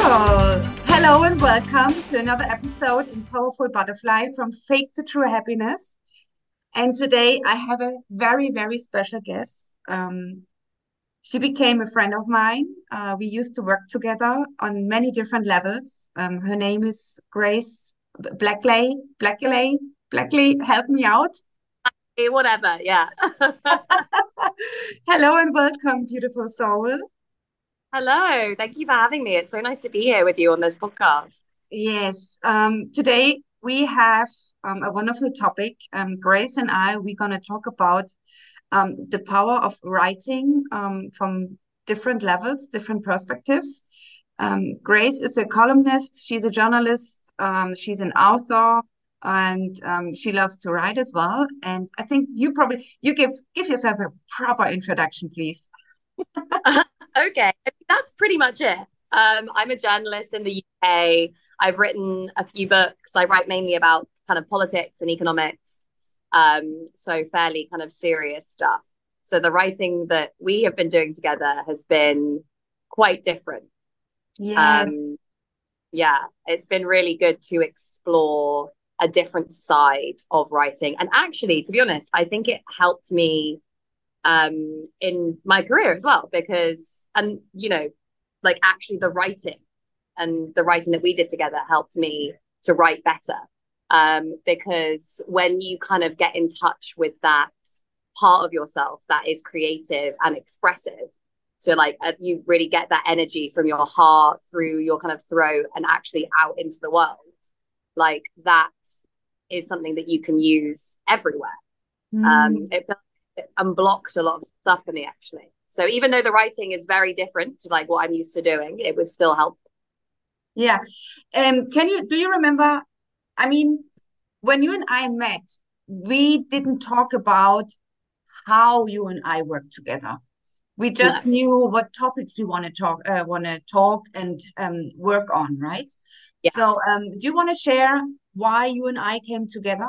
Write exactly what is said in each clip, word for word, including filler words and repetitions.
So, hello and welcome to another episode in Powerful Butterfly from Fake to True Happiness. And today I have a very, very special guest. Um, she became a friend of mine. Uh, we used to work together on many different levels. Um, her name is Grace Blackley. Blackley, Blackley, help me out. Eh, Whatever, yeah. Hello and welcome, beautiful soul. Hello, thank you for having me. It's so nice to be here with you on this podcast. Yes, um, today we have um, a wonderful topic. Um, Grace and I, we're going to talk about um, the power of writing um, from different levels, different perspectives. Um, Grace is a columnist, she's a journalist, um, she's an author, and um, she loves to write as well. And I think you probably you give give yourself a proper introduction, please. Okay, that's pretty much it. Um, I'm a journalist in the U K. I've written a few books. I write mainly about kind of politics and economics, um, so fairly kind of serious stuff. So the writing that we have been doing together has been quite different. Yes. Um, yeah, it's been really good to explore a different side of writing. And actually, to be honest, I think it helped me um in my career as well because and you know like actually the writing and the writing that we did together helped me to write better um because when you kind of get in touch with that part of yourself that is creative and expressive, so like uh, you really get that energy from your heart through your kind of throat and actually out into the world, like that is something that you can use everywhere. um, Mm. it, it unblocked a lot of stuff for me actually. So even though the writing is very different to like what I'm used to doing, it was still helpful. Yeah. Um, can you do you remember? I mean, when you and I met, we didn't talk about how you and I work together. We No. just knew what topics we want to talk, uh, want to talk and um, work on, right? Yeah. So, um, do you want to share why you and I came together?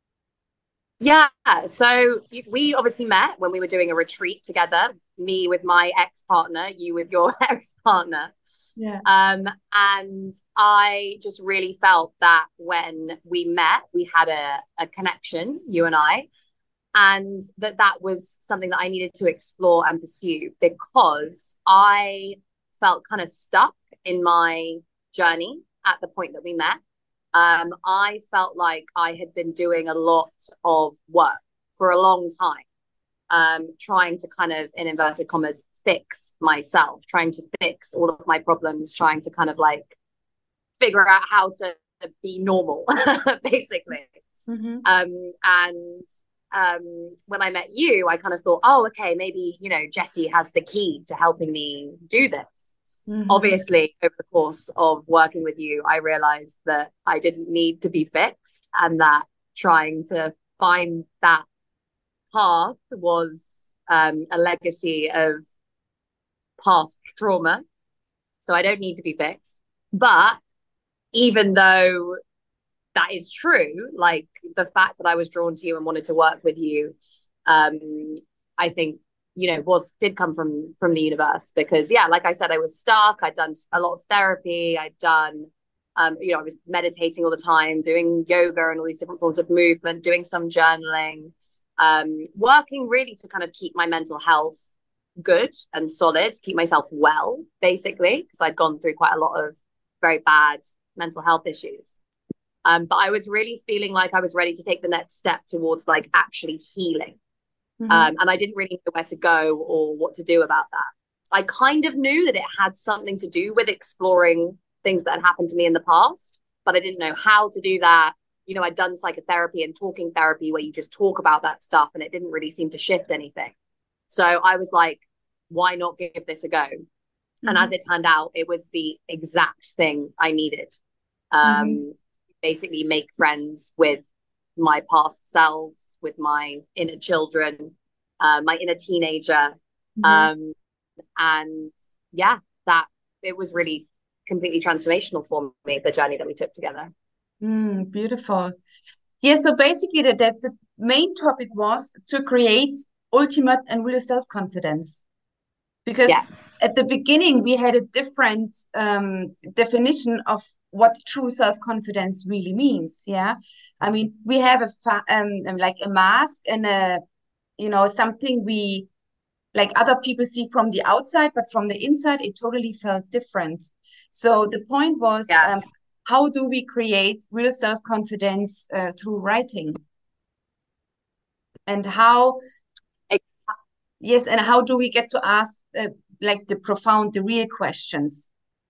Yeah. So we obviously met when we were doing a retreat together, me with my ex partner, you with your ex partner. Yeah. Um, and I just really felt that when we met, we had a, a connection, you and I, and that that was something that I needed to explore and pursue because I felt kind of stuck in my journey at the point that we met. Um, I felt like I had been doing a lot of work for a long time, um, trying to kind of, in inverted commas, fix myself, trying to fix all of my problems, trying to kind of like figure out how to be normal, basically. Mm-hmm. Um, and um, when I met you, I kind of thought, oh, okay, maybe, you know, Jessie has the key to helping me do this. Mm-hmm. Obviously, over the course of working with you, I realized that I didn't need to be fixed and that trying to find that path was um, a legacy of past trauma. So I don't need to be fixed. But even though that is true, like the fact that I was drawn to you and wanted to work with you, um, I think, you know, was did come from from the universe because yeah, like I said, I was stuck. I'd done a lot of therapy. I'd done um, you know, I was meditating all the time, doing yoga and all these different forms of movement, doing some journaling, um, working really to kind of keep my mental health good and solid, to keep myself well, basically, because I'd gone through quite a lot of very bad mental health issues. Um, but I was really feeling like I was ready to take the next step towards like actually healing. Mm-hmm. Um, and I didn't really know where to go or what to do about that. I kind of knew that it had something to do with exploring things that had happened to me in the past, but I didn't know how to do that. You know, I'd done psychotherapy and talking therapy where you just talk about that stuff and it didn't really seem to shift anything. So I was like, why not give this a go? And Mm-hmm. as it turned out, it was the exact thing I needed. Mm-hmm. Um, basically, make friends with my past selves, with my inner children, uh, my inner teenager. Mm-hmm. Um, and yeah, that it was really completely transformational for me, the journey that we took together. Mm, beautiful. Yeah, so basically the, the the main topic was to create ultimate and real self-confidence. because Yes. at the beginning we had a different um, definition of what true self-confidence really means. Yeah, I mean, we have a fa um, like a mask and a, you know, something we like other people see from the outside, but from the inside it totally felt different. So the point was, Yeah. um, how do we create real self-confidence uh, through writing, and how, yes, and how do we get to ask uh, like the profound, the real questions?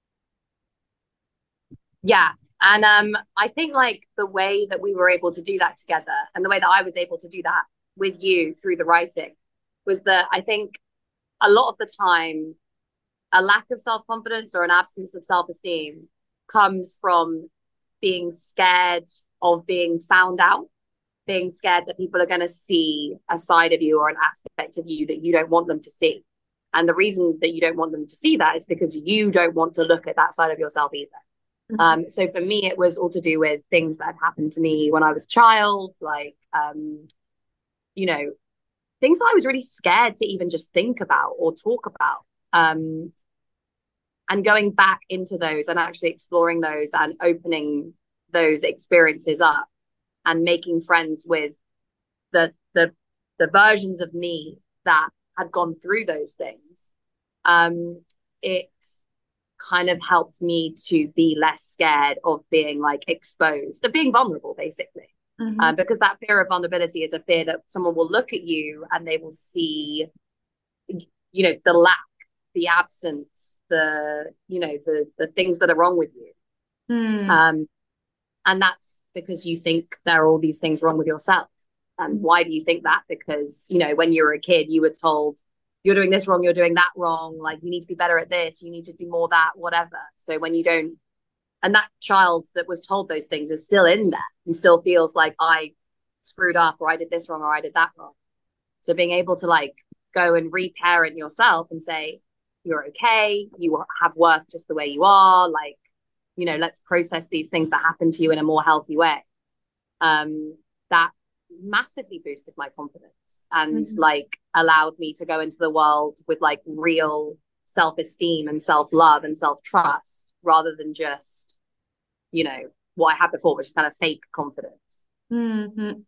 Yeah. And um, I think like the way that we were able to do that together and the way that I was able to do that with you through the writing was that I think a lot of the time, a lack of self confidence or an absence of self esteem comes from being scared of being found out, being scared that people are going to see a side of you or an aspect of you that you don't want them to see. And the reason that you don't want them to see that is because you don't want to look at that side of yourself either. Mhm. Um, so for me, it was all to do with things that had happened to me when I was a child, like, um, you know, things that I was really scared to even just think about or talk about. Um, and going back into those and actually exploring those and opening those experiences up and making friends with the the the versions of me that had gone through those things, um, it kind of helped me to be less scared of being like exposed, of being vulnerable, basically. Mhm. Um, because that fear of vulnerability is a fear that someone will look at you and they will see, you know, the lack, the absence, the, you know, the the things that are wrong with you. Mm. Um, and that's because you think there are all these things wrong with yourself. And why do you think that? Because, you know, when you were a kid, you were told, you're doing this wrong, you're doing that wrong, like you need to be better at this, you need to be more that, whatever. So when you don't, and that child that was told those things is still in there and still feels like I screwed up or I did this wrong or I did that wrong. So being able to like go and reparent yourself and say, you're okay, you have worth just the way you are, like, you know, let's process these things that happen to you in a more healthy way. Um, that massively boosted my confidence and Mhm. like allowed me to go into the world with like real self-esteem and self-love and self-trust rather than just, you know, what I had before, which is kind of fake confidence. Mhm.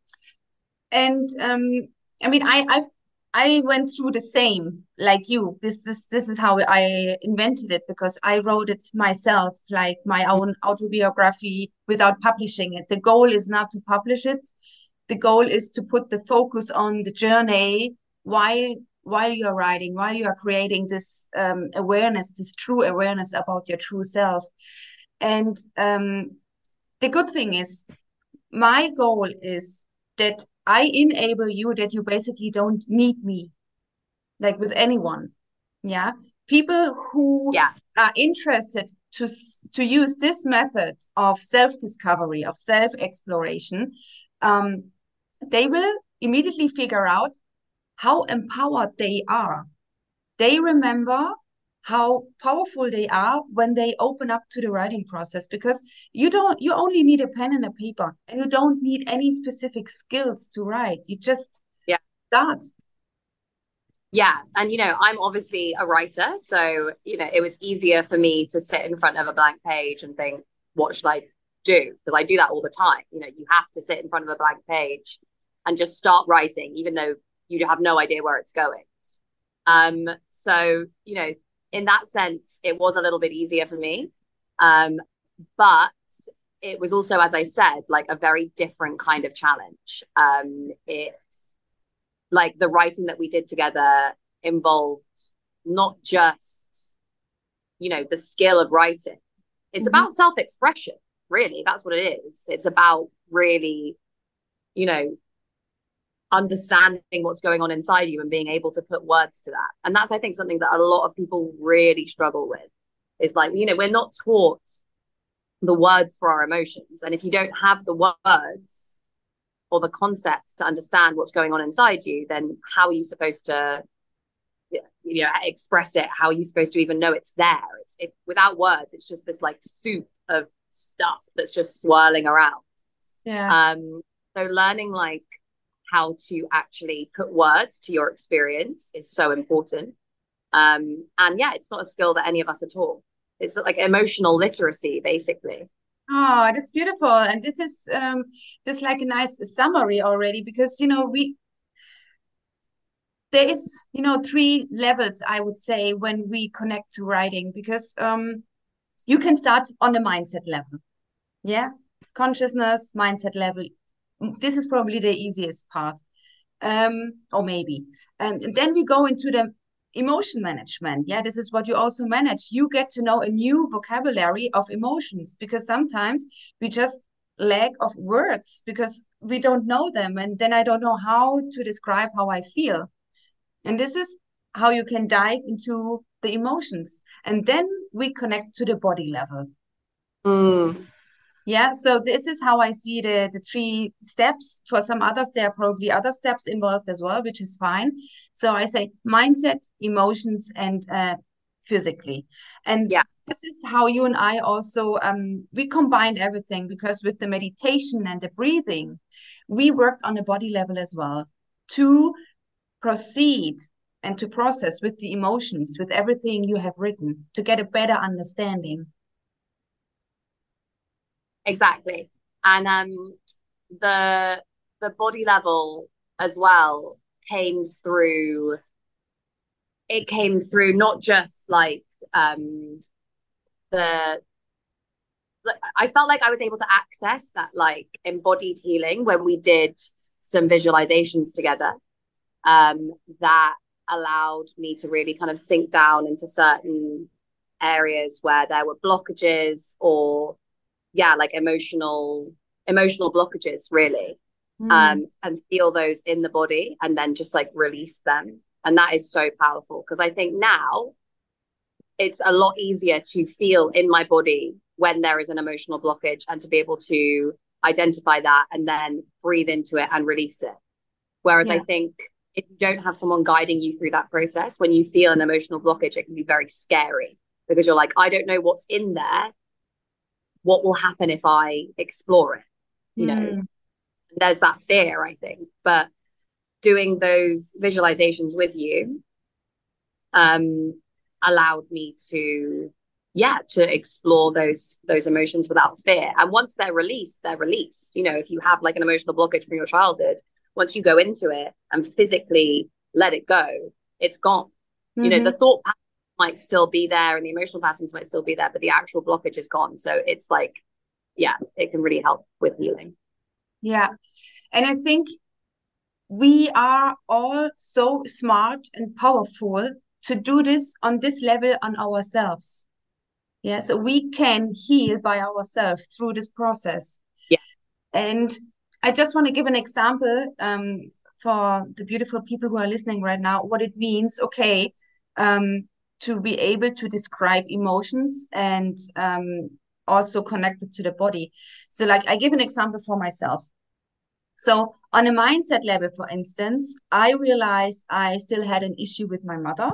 And um, I mean, I I I went through the same like you. This this this is how I invented it, because I wrote it myself, like my own autobiography, without publishing it. The goal is not to publish it. The goal is to put the focus on the journey while while you are writing, while you are creating this um, awareness, this true awareness about your true self. And um, the good thing is, my goal is that I enable you, that you basically don't need me, like with anyone. Yeah. People who Yeah. are interested to, to use this method of self-discovery, of self-exploration, um, they will immediately figure out how empowered they are. They remember how powerful they are when they open up to the writing process, because you don't you only need a pen and a paper, and you don't need any specific skills to write. You just Yeah. start. Yeah. And, you know, I'm obviously a writer. So, you know, it was easier for me to sit in front of a blank page and think, what should I do? Because I do that all the time. You know, you have to sit in front of a blank page and just start writing, even though you have no idea where it's going. Um, so, you know, in that sense, it was a little bit easier for me. Um, but it was also, as I said, like a very different kind of challenge. Um, it's like the writing that we did together involved not just, you know, the skill of writing. It's Mhm. about self-expression, really. That's what it is. It's about really, you know, understanding what's going on inside you and being able to put words to that. And that's, I think, something that a lot of people really struggle with. Is like, you know, we're not taught the words for our emotions. And if you don't have the words or the concepts to understand what's going on inside you, then how are you supposed to, you know, express it? How are you supposed to even know it's there? It's it, without words, it's just this like soup of stuff that's just swirling around. Yeah. Um, so learning like how to actually put words to your experience is so important. Um, and yeah, it's not a skill that any of us are taught. It's like emotional literacy, basically. Oh, that's beautiful. And this is um this like a nice summary already because you know we there is you know three levels I would say when we connect to writing because um you can start on the mindset level. Yeah. Consciousness, mindset level. This is probably the easiest part. Um, or maybe. And, and then we go into the emotion management. Yeah, this is what you also manage. You get to know a new vocabulary of emotions because sometimes we just lack of words because we don't know them. And then I don't know how to describe how I feel. And this is how you can dive into the emotions. And then we connect to the body level. Mm, Yeah, so this is how I see the the three steps. For some others, there are probably other steps involved as well, which is fine. So I say mindset, emotions, and uh, physically. And yeah, this is how you and I also um, we combined everything because with the meditation and the breathing, we worked on a body level as well to proceed and to process with the emotions, with everything you have written, to get a better understanding. exactly. And um, the the body level as well came through. It came through not just like um the I felt like I was able to access that like embodied healing when we did some visualizations together. Um, that allowed me to really kind of sink down into certain areas where there were blockages or yeah, like emotional emotional blockages really. Hmm. Um, and feel those in the body and then just like release them. And that is so powerful because I think now it's a lot easier to feel in my body when there is an emotional blockage and to be able to identify that and then breathe into it and release it. Whereas I Yeah. think if you don't have someone guiding you through that process, when you feel an emotional blockage, it can be very scary because you're like, I don't know what's in there. What will happen if I explore it? You know, Hmm. there's that fear, I think. But doing those visualizations with you um, allowed me to yeah to explore those those emotions without fear, and once they're released they're released. You know, if you have like an emotional blockage from your childhood, once you go into it and physically let it go, it's gone. You know, the Hmm. thought patterns might still be there and the emotional patterns might still be there, but the actual blockage is gone. So it's like yeah, it can really help with healing. Yeah. And I think we are all so smart and powerful to do this on this level on ourselves. Yeah. So we can heal by ourselves through this process. Yeah. And I just want to give an example um, for the beautiful people who are listening right now, what it means, okay, um, to be able to describe emotions and um, also connected to the body. So, like, I give an example for myself. So, on a mindset level, for instance, I realized I still had an issue with my mother.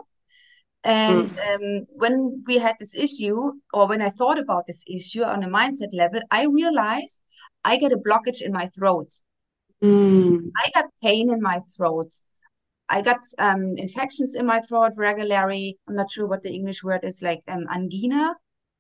And Mm. um, when we had this issue, or when I thought about this issue on a mindset level, I realized I get a blockage in my throat. Mm. I got pain in my throat. I got um, infections in my throat regularly. I'm not sure what the English word is, like um, angina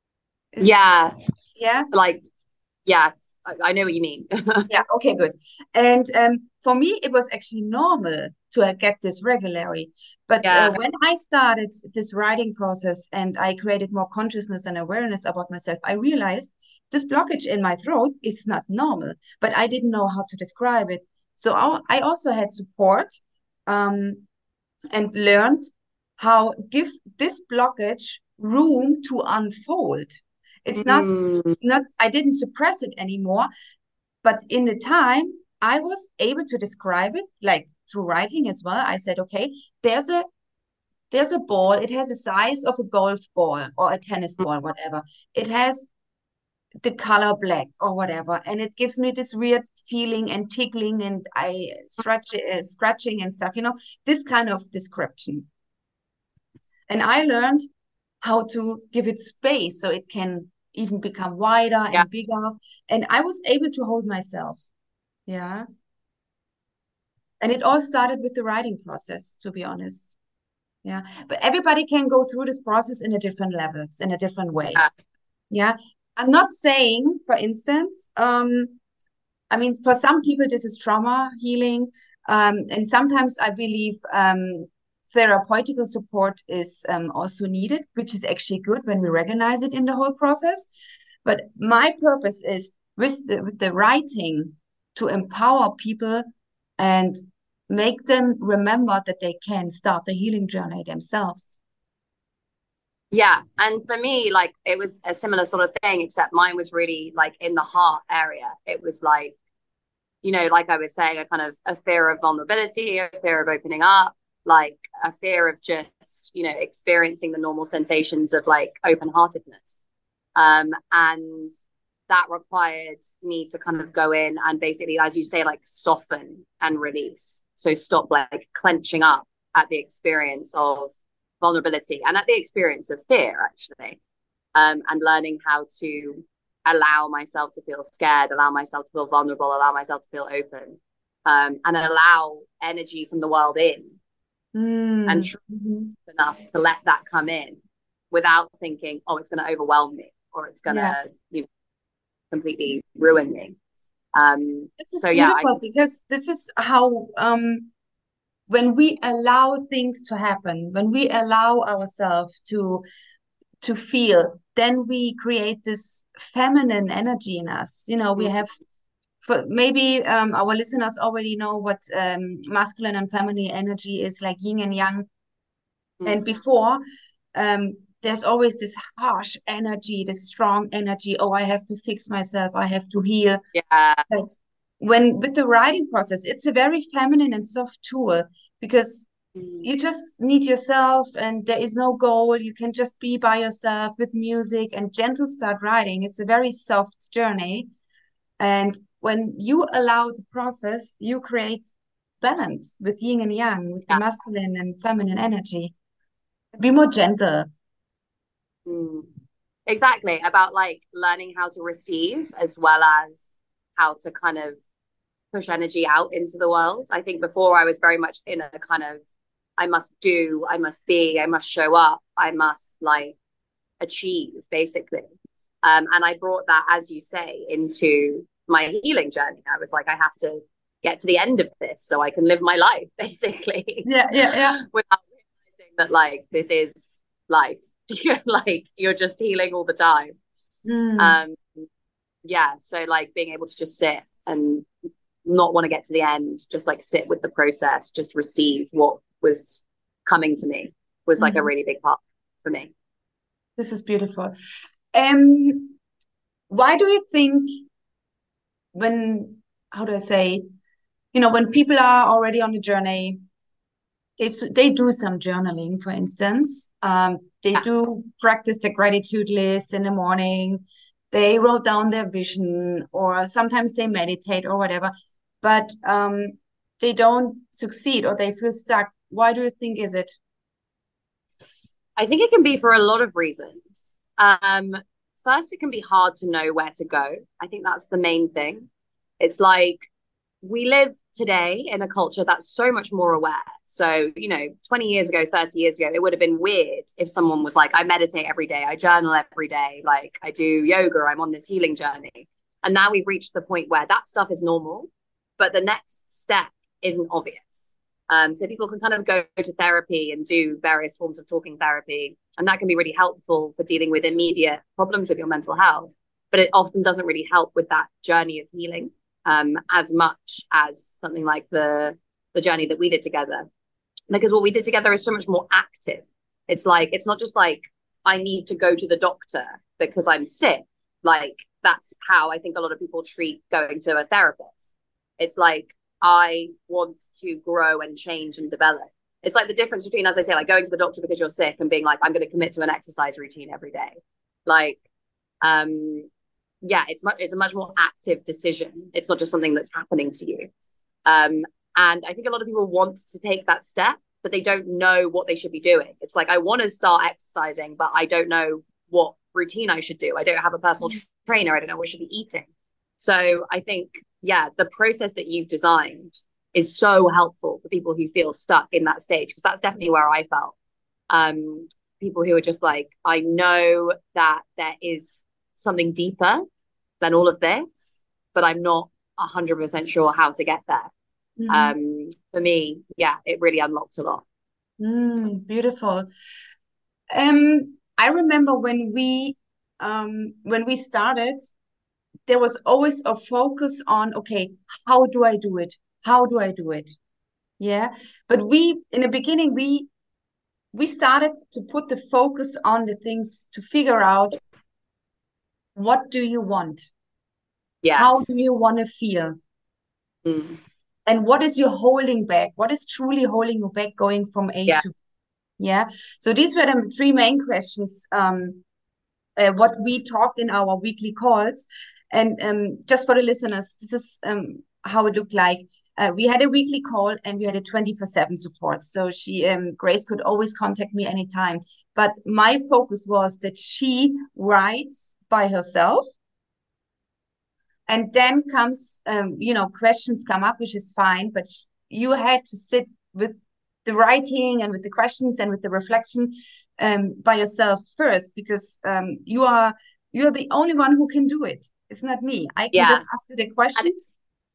is, Yeah, yeah. like yeah, I, I know what you mean. Yeah, okay, good. And um, for me, it was actually normal to uh, get this regularly. But uh, Yeah. when I started this writing process and I created more consciousness and awareness about myself, I realized this blockage in my throat is not normal, but I didn't know how to describe it. So I I also had support um, and learned how give this blockage room to unfold. It's not Mm. not I didn't suppress it anymore, but in the time, I was able to describe it like through writing as well. I said, okay, there's a there's a ball. It has the size of a golf ball or a tennis ball, whatever. It has the color black or whatever, and it gives me this weird feeling and tickling, and I stretch uh, scratching and stuff. You know, this kind of description. And I learned how to give it space so it can even become wider Yeah. and bigger. And I was able to hold myself. Yeah. And it all started with the writing process, to be honest. Yeah. But everybody can go through this process in a different levels, in a different way. Yeah. Yeah. I'm not saying, for instance, um, I mean, for some people, this is trauma healing. Um, and sometimes I believe um, therapeutical support is um, also needed, which is actually good when we recognize it in the whole process. But my purpose is with the, with the writing to empower people and make them remember that they can start the healing journey themselves. Yeah. And for me, like it was a similar sort of thing, except mine was really like in the heart area. It was like, you know, like I was saying, a kind of a fear of vulnerability, a fear of opening up, like a fear of just, you know, experiencing the normal sensations of like open heartedness. Um, and that required me to kind of go in and basically, as you say, like soften and release. So stop like clenching up at the experience of vulnerability and at the experience of fear, actually, um, and learning how to allow myself to feel scared, allow myself to feel vulnerable, allow myself to feel open, um, and allow energy from the world in, and Mm. trust Mhm. enough to let that come in without thinking, oh, it's going to overwhelm me or it's going Yeah. to, you know, completely ruin me. Um, This is so yeah, I beautiful because this is how um when we allow things to happen, when we allow ourselves to to feel, then we create this feminine energy in us. You know, we have for maybe um, our listeners already know what um, masculine and feminine energy is, like yin and yang. And before, um, there's always this harsh energy, this strong energy. Oh, I have to fix myself. I have to heal. yeah, But when with the writing process, it's a very feminine and soft tool because you just need yourself and there is no goal. You can just be by yourself with music and gentle start writing. It's a very soft journey. And when you allow the process, you create balance with yin and yang, with the yeah. masculine and feminine energy. Be more gentle. Mm. Exactly, about like learning how to receive as well as how to kind of push energy out into the world. I think before I was very much in a kind of I must do, I must be, I must show up, I must like achieve basically. Um, and I brought that, as you say, into my healing journey. I was like, I have to get to the end of this so I can live my life basically Yeah, yeah, yeah. without realizing that like this is life. Like you're just healing all the time. Mm. Um, yeah, so like being able to just sit and not want to get to the end, just like sit with the process, just receive what was coming to me was like a Mhm. really big part for me. This is beautiful. Um, why do you think when, how do I say, you know, when people are already on a journey, they, s- they do some journaling, for instance. Um, they Yeah. do practice the gratitude list in the morning. They wrote down their vision, or sometimes they meditate or whatever, but um, they don't succeed or they feel stuck. Why do you think is it? I think it can be for a lot of reasons. Um, first, it can be hard to know where to go. I think that's the main thing. It's like we live today in a culture that's so much more aware. So, you know, twenty years ago, thirty years ago, it would have been weird if someone was like, I meditate every day, I journal every day, like I do yoga, I'm on this healing journey. And now we've reached the point where that stuff is normal, but the next step isn't obvious. Um, so people can kind of go to therapy and do various forms of talking therapy. And that can be really helpful for dealing with immediate problems with your mental health. But it often doesn't really help with that journey of healing um, as much as something like the the journey that we did together. Because what we did together is so much more active. It's like it's not just like I need to go to the doctor because I'm sick. Like that's how I think a lot of people treat going to a therapist. It's like I want to grow and change and develop. It's like the difference between, as I say, like going to the doctor because you're sick and being like, I'm going to commit to an exercise routine every day. Like, um, yeah, it's much it's a much more active decision. It's not just something that's happening to you. Um, and I think a lot of people want to take that step, but they don't know what they should be doing. It's like I want to start exercising, but I don't know what routine I should do. I don't have a personal trainer. I don't know what I should be eating. So I think, yeah, the process that you've designed is so helpful for people who feel stuck in that stage, because that's definitely where I felt. Um, people who are just like, I know that there is something deeper than all of this, but I'm not a hundred percent sure how to get there. Mm-hmm. Um, for me, yeah, it really unlocked a lot. Mm, beautiful. Um, I remember when we um when we started, there was always a focus on, okay, how do I do it? How do I do it? Yeah. But we in the beginning we we started to put the focus on the things to figure out what do you want? Yeah. How do you want to feel? Mm. And what is you holding back? What is truly holding you back going from A Yeah. to B? Yeah. So these were the three main questions, um, uh, what we talked in our weekly calls. And um, just for the listeners, this is um, how it looked like. Uh, we had a weekly call and we had a twenty-four seven support. So she, um, Grace could always contact me anytime. But my focus was that she writes by herself. And then comes, um, you know, questions come up, which is fine. But sh- you had to sit with the writing and with the questions and with the reflection um, by yourself first, because um, you are you are the only one who can do it. It's not me. I can Yeah. just ask you the And it, questions.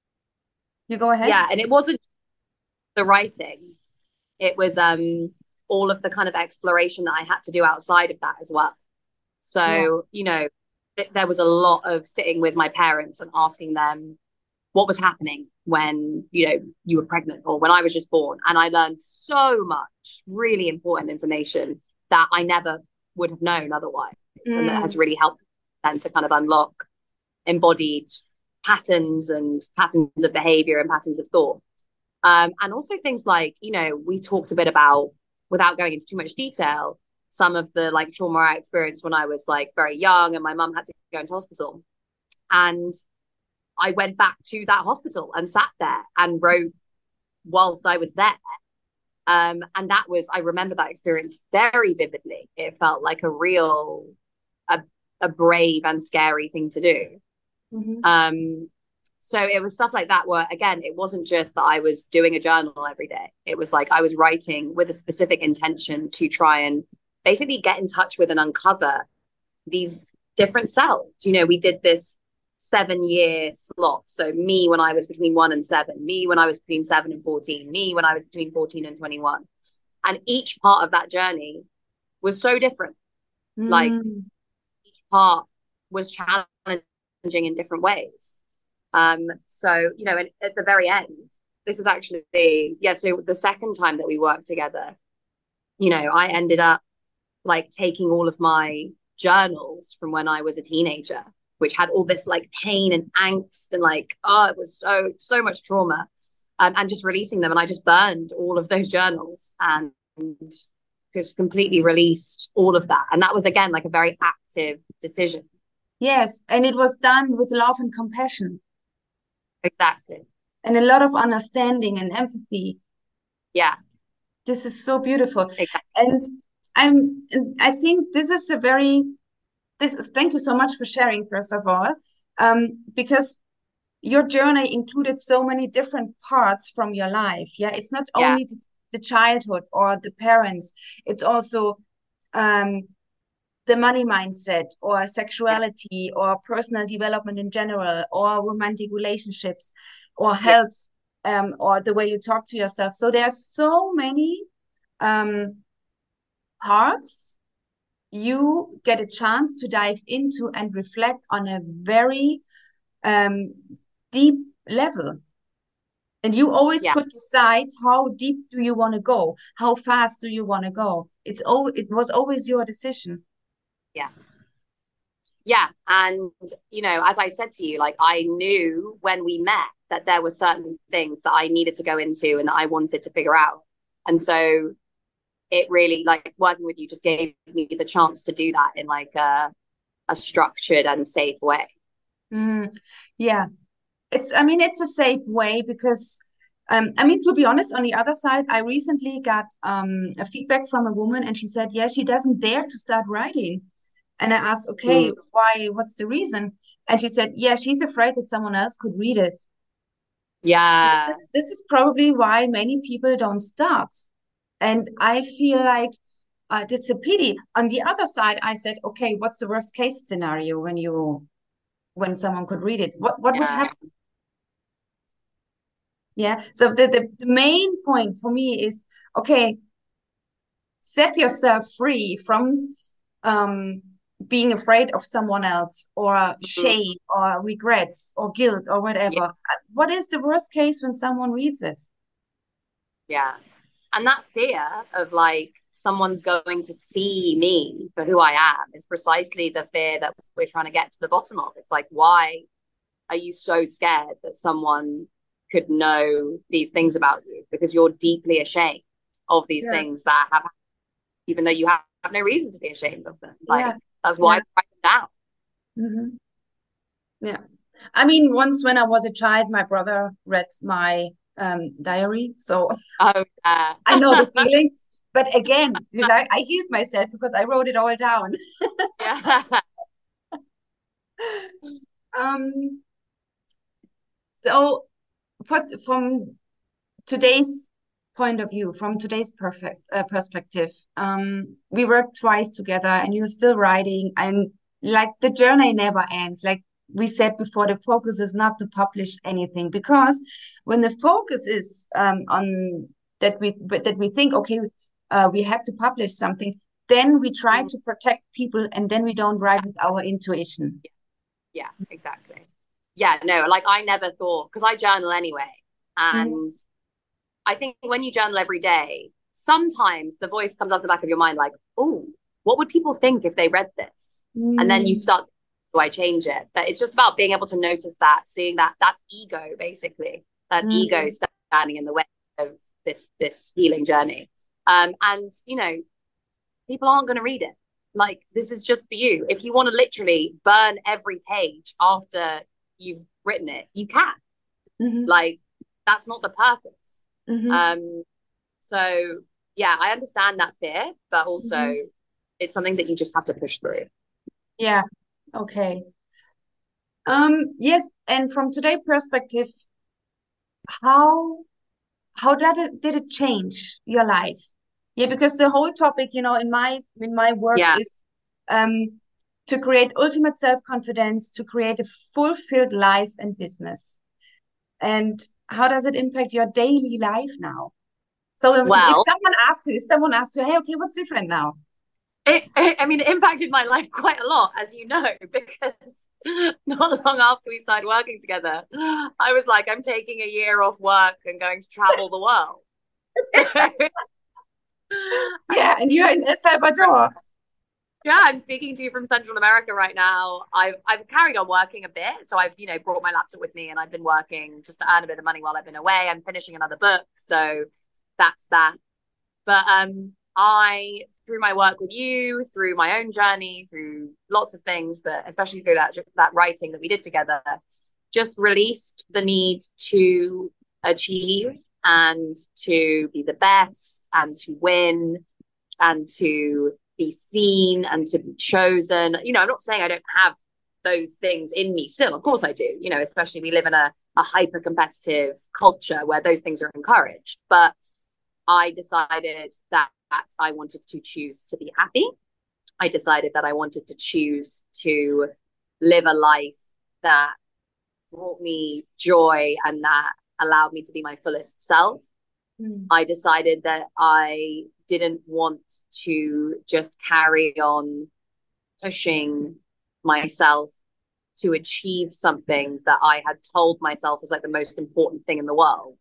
You go ahead. yeah, and it wasn't the writing. It was um all of the kind of exploration that I had to do outside of that as well. Yeah. So, you know, th- there was a lot of sitting with my parents and asking them what was happening when, you know, you were pregnant or when I was just born. And I learned so much really important information that I never would have known otherwise. And that has Mm, really helped them to kind of unlock embodied patterns and patterns of behavior and patterns of thought. Um, and also things like, you know, we talked a bit about, without going into too much detail, some of the like trauma I experienced when I was like very young and my mum had to go into hospital. And I went back to that hospital and sat there and wrote whilst I was there. Um, and that was, I remember that experience very vividly. It felt like a real, a, a brave and scary thing to do. mhm. Um, so it was stuff like that where, again, it wasn't just that I was doing a journal every day. It was like I was writing with a specific intention to try and basically get in touch with and uncover these different selves. You know, we did this seven year slot. So me when I was between one and seven, me when I was between seven and fourteen, me when I was between fourteen and twenty-one. And each part of that journey was so different. Like Mm, each part was challenging in different ways. Um, so, you know, and at the very end, this was actually, yeah, so the second time that we worked together, you know, I ended up like taking all of my journals from when I was a teenager, which had all this like pain and angst and like, oh, it was so, so much trauma, um, and just releasing them. And I just burned all of those journals and just completely released all of that. And that was, again, like a very active decision. yes, and it was done with love and compassion Exactly. and a lot of understanding and empathy. Yeah, This is so beautiful. exactly. And I'm and I think this is a very this is thank you so much for sharing, first of all. Um, because your journey included so many different parts from your life. Yeah, it's not Yeah, only the, the childhood or the parents, it's also um the money mindset or yeah, sexuality or personal development in general or romantic relationships or yeah, health, um, or the way you talk to yourself. So there are so many um, parts you get a chance to dive into and reflect on a very um, deep level. And you always yeah, could decide how deep do you want to go, how fast do you want to go. It's all it was always your decision. yeah. Yeah. And, you know, as I said to you, like I knew when we met that there were certain things that I needed to go into and that I wanted to figure out. And so it really, like working with you just gave me the chance to do that in like a, a structured and safe way. Mm, yeah, it's, I mean, it's a safe way because, um, I mean, to be honest, on the other side, I recently got um, a feedback from a woman and she said, yeah, she doesn't dare to start writing. And I asked, okay, Mm, why? What's the reason? And she said, yeah, she's afraid that someone else could read it. This yeah. is, this is probably why many people don't start. And I feel like uh, it's a pity. On the other side, I said, okay, what's the worst case scenario when you when someone could read it? What what would Yeah. happen? Yeah. So the, the, the main point for me is, okay, set yourself free from um being afraid of someone else or Mhm. shame or regrets or guilt or Yeah. whatever. Uh, What is the worst case when someone reads it? Yeah. And that fear of like someone's going to see me for who I am is precisely the fear that we're trying to get to the bottom of. It's like, why are you so scared that someone could know these things about you? Because you're deeply ashamed of these Yeah. things that have, even though you have, have no reason to be ashamed of them. Yeah. Like, that's why Yeah. we write them down. Hmm. Yeah. I mean, once when I was a child, my brother read my um, diary, so Oh, yeah. I know the feeling. But again, you know, I healed myself because I wrote it all down. Yeah. Um, so for, from today's point of view, from today's perfect uh, perspective, um, we worked twice together, and you're still writing, and like the journey never ends. Like we said before, the focus is not to publish anything because when the focus is um, on that we that we think, okay, uh, we have to publish something, then we try to protect people, and then we don't write with our intuition. Yeah, exactly. Yeah, no, like I never thought, because I journal anyway. Mm, And I think when you journal every day, sometimes the voice comes up the back of your mind like, oh, what would people think if they read this? And then you mm, start, do I change it? But it's just about being able to notice that, seeing that that's ego, basically. That's ego mm, standing in the way of this this healing journey. Um, and you know, people aren't going to read it. Like, this is just for you. If you want to literally burn every page after you've written it, you can. mhm, Like, that's not the purpose. mhm, Um, so yeah, I understand that fear, but also mhm. it's something that you just have to push through. Yeah. Okay. Um, yes, and from today's perspective, how how did it did it change your life? Yeah, because the whole topic, you know, in my in my work Yeah. is um to create ultimate self-confidence, to create a fulfilled life and business. And how does it impact your daily life now? So if, if Well, someone asks you, if someone asks you, hey, okay, what's different now? it, it, I mean, it impacted my life quite a lot, as you know, because not long after we started working together, I was like, I'm taking a year off work and going to travel the world. So I'm Yeah, and you're in El Salvador. yeah, I'm speaking to you from Central America right now. I've I've carried on working a bit, so I've you know brought my laptop with me, and I've been working just to earn a bit of money while I've been away. I'm finishing another book, so that's that. But um, I through my work with you, through my own journey, through lots of things, but especially through that that writing that we did together, just released the need to achieve and to be the best and to win and to be seen and to be chosen. You know, I'm not saying I don't have those things in me still. Of course I do. You know, especially we live in a, a hyper competitive culture where those things are encouraged. But I decided that I wanted to choose to be happy. I decided that I wanted to choose to live a life that brought me joy and that allowed me to be my fullest self. Mm, I decided that I didn't want to just carry on pushing myself to achieve something that I had told myself was like the most important thing in the world.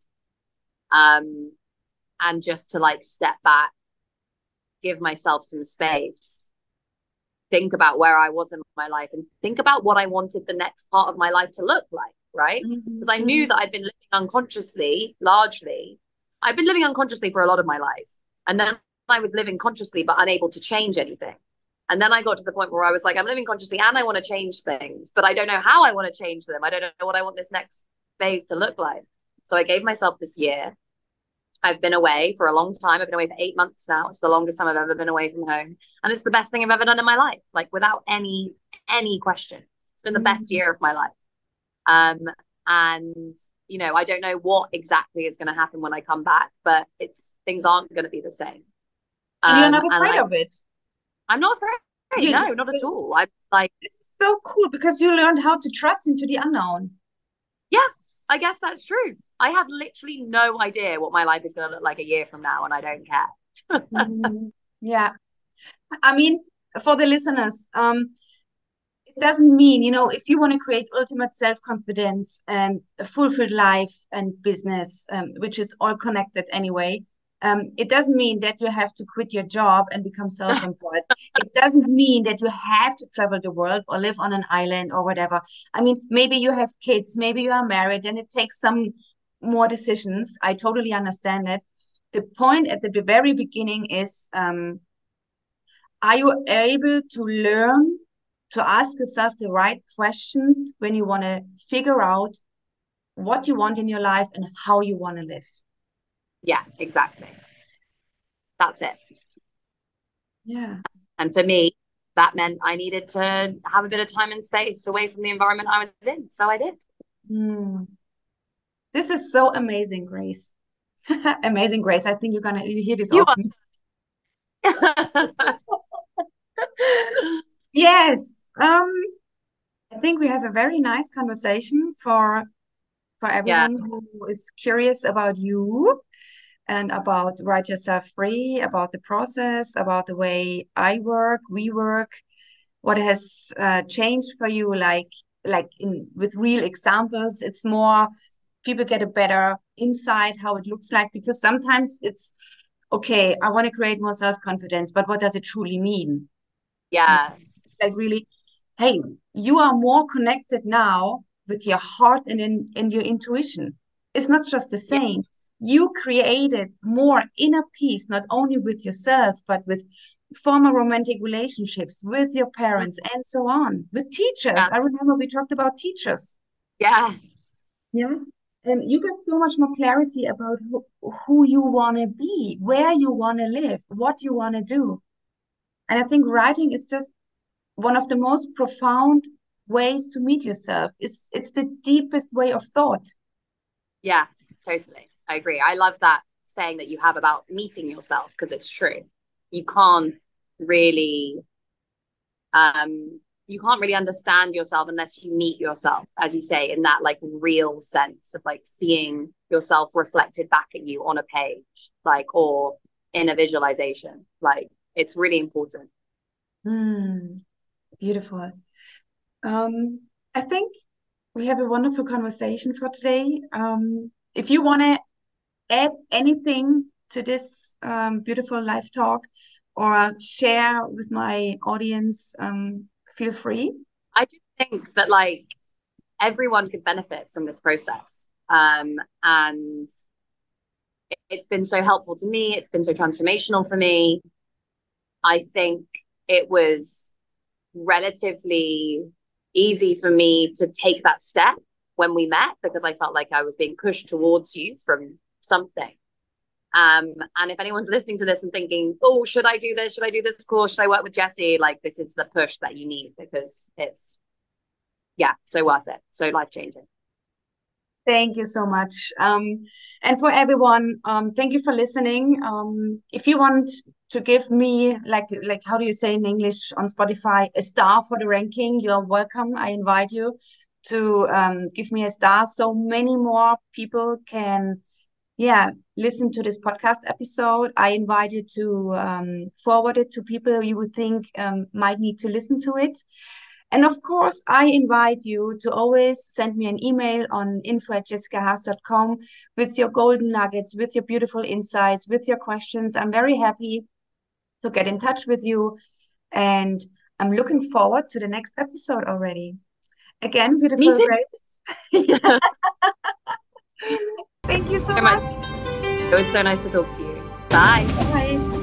Um, and just to like step back, give myself some space, think about where I was in my life and think about what I wanted the next part of my life to look like, right? mhm, Because I knew mhm, that I'd been living unconsciously, largely. I've been living unconsciously for a lot of my life. And then I was living consciously, but unable to change anything. And then I got to the point where I was like, I'm living consciously and I want to change things, but I don't know how I want to change them. I don't know what I want this next phase to look like. So I gave myself this year. I've been away for a long time. I've been away for eight months now. It's the longest time I've ever been away from home. And it's the best thing I've ever done in my life, like without any, any question. It's been the best mhm. year of my life. Um, and, you know, I don't know what exactly is going to happen when I come back, but it's things aren't going to be the same. And you're Um, not and afraid I, of it. I'm not afraid. You, No, not at all. I'm like, this is so cool because you learned how to trust into the unknown. yeah, I guess that's true. I have literally no idea what my life is going to look like a year from now, and I don't care. Mm, yeah. I mean, for the listeners, um, it doesn't mean, you know, if you want to create ultimate self-confidence and a fulfilled life and business, um, which is all connected anyway, um, it doesn't mean that you have to quit your job and become self-employed. It doesn't mean that you have to travel the world or live on an island or whatever. I mean, maybe you have kids, maybe you are married, and it takes some more decisions. I totally understand it. The point at the very beginning is, um, are you able to learn to ask yourself the right questions when you want to figure out what you want in your life and how you want to live? Yeah, exactly. That's it. Yeah. And for me, that meant I needed to have a bit of time and space away from the environment I was in. So I did. Mm. This is so amazing, Grace. Amazing, Grace. I think you're gonna you hear this You are. often. Yes. Um, I think we have a very nice conversation for for Yeah. everyone who is curious about you and about Write Yourself Free, about the process, about the way I work, we work, what has uh, changed for you, like like in with real examples. It's more people get a better insight how it looks like because sometimes it's okay, I want to create more self-confidence, but what does it truly mean? Yeah. Like really, hey, you are more connected now with your heart and in, in your intuition. It's not just the Yeah. same. You created more inner peace, not only with yourself, but with former romantic relationships, with your parents, and so on, with teachers. Yeah. I remember we talked about teachers. Yeah. Yeah. And you got so much more clarity about who, who you want to be, where you want to live, what you want to do. And I think writing is just one of the most profound ways to meet yourself. It's it's the deepest way of thought. Yeah. Totally. I agree. I love that saying that you have about meeting yourself because it's true. You can't really um you can't really understand yourself unless you meet yourself, as you say, in that like real sense of like seeing yourself reflected back at you on a page, like or in a visualization. Like it's really important. Hmm, beautiful. Um, I think we have a wonderful conversation for today. Um, if you want to add anything to this um, beautiful live talk or share with my audience, um, feel free. I do think that like everyone could benefit from this process. Um, and it's been so helpful to me. It's been so transformational for me. I think it was relatively easy for me to take that step when we met because I felt like I was being pushed towards you from something. Um, and if anyone's listening to this and thinking, oh, should I do this? Should I do this course? Should I work with Jessie? Like, this is the push that you need because it's, yeah, so worth it. So life changing. Thank you so much. Um, and for everyone, um, thank you for listening. Um, if you want to give me, like, like how do you say in English on Spotify, a star for the ranking, you're welcome. I invite you to um, give me a star so many more people can, yeah, listen to this podcast episode. I invite you to um, forward it to people you would think um, might need to listen to it. And of course, I invite you to always send me an email on info at jessica haas dot com with your golden nuggets, with your beautiful insights, with your questions. I'm very happy to get in touch with you. And I'm looking forward to the next episode already. Again, Me beautiful too. Grace. Thank you so So much. much. It was so nice to talk to you. Bye. Bye.